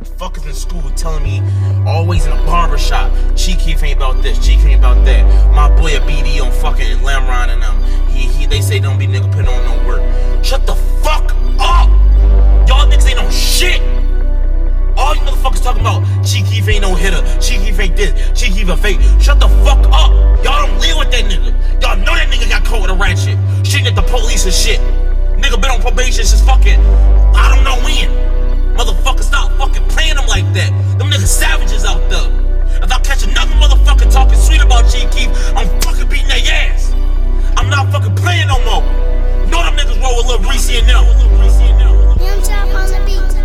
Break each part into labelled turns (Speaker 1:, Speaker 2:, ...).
Speaker 1: Fuckers in school telling me, always in a barber shop, Chief Keef ain't about this, Chief Keef ain't about that. My boy a BD on fucking Lamron and them. They say don't be nigga putting on no work. Shut the fuck up! Y'all niggas ain't no shit! All you motherfuckers talking about, Chief Keef ain't no hitter, Chief Keef ain't this, Chief Keef a fake. Shut the fuck up! Y'all don't live with that nigga. Y'all know that nigga got caught with a ratchet, shooting at the police and shit. Nigga been on probation since fucking, I don't know when. Motherfucker, stop fucking playing them like that. Them niggas savages out there. If I catch another motherfucker talking sweet about Chief Keef, I'm fucking beating their ass. I'm not fucking playing no more. Know them niggas roll with Lil Reese and them.
Speaker 2: Young Chop on the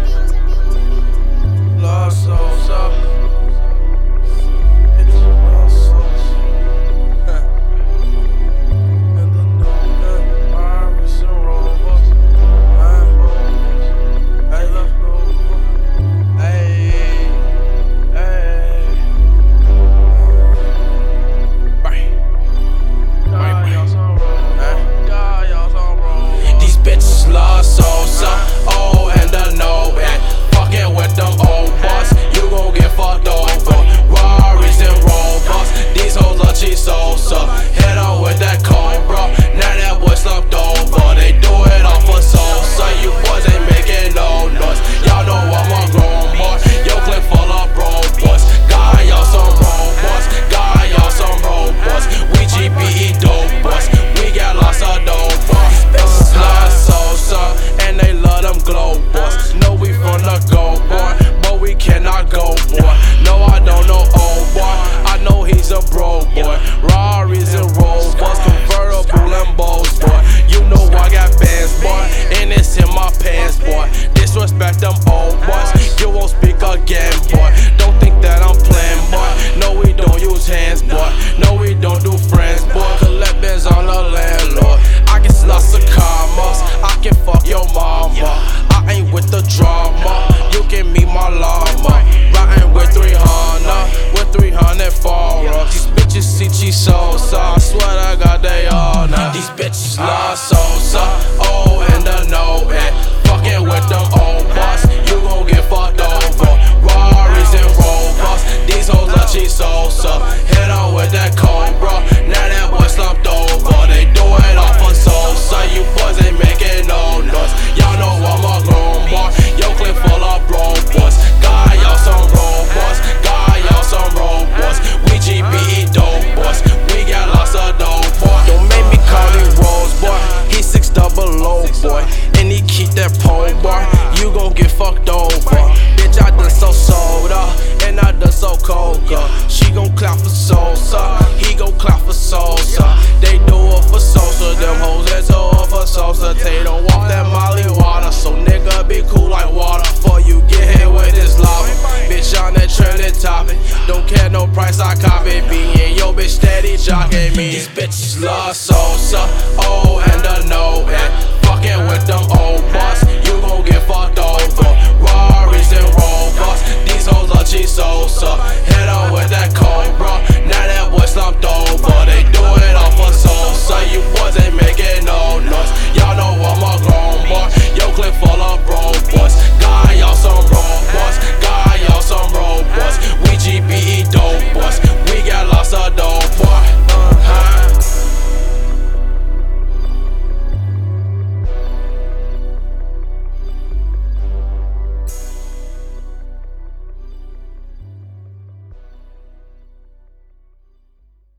Speaker 2: beat.
Speaker 3: Lost souls up. Disrespect them old boys, you won't speak again, boy. Don't think that I'm playing, boy. No, we don't use hands, boy. No, we don't do friends, boy. Collect bins on the landlord. I get lots of commas, I can fuck your mama. I ain't with the drama, you can meet my llama. Riding with 300 foreigns. These bitches see cheese sauce, I swear I got they all now. These bitches love Sosa, oh, and I know it. Fucking with them old boss, you gon' get fucked over. Rarries and Rovers, these hoes love cheese Sosa. Hit on with that Cobra, now that boy slumped over. They do it off of Sosa, you boys ain't making no noise. Y'all know I'm a grown boy, yo clip full of bro boys. Got y'all some robots, got y'all some robots. We GBE dope boys, we got lots of dope boy. Don't make me call him Rose boy, he 6 double low boy. And he keep that pole bar, you gon' get fucked over. Bitch, I done so soda, and I done so coca. She gon' clap for Sosa, he gon' clap for Sosa. They do it for Sosa, them hoes that do it for Sosa. They don't want that Molly water, so nigga be cool like water. Before you get hit with this lava, bitch on that trending topic. Don't care no price, I copy. Being yo bitch steady jocking me. These bitches love Sosa.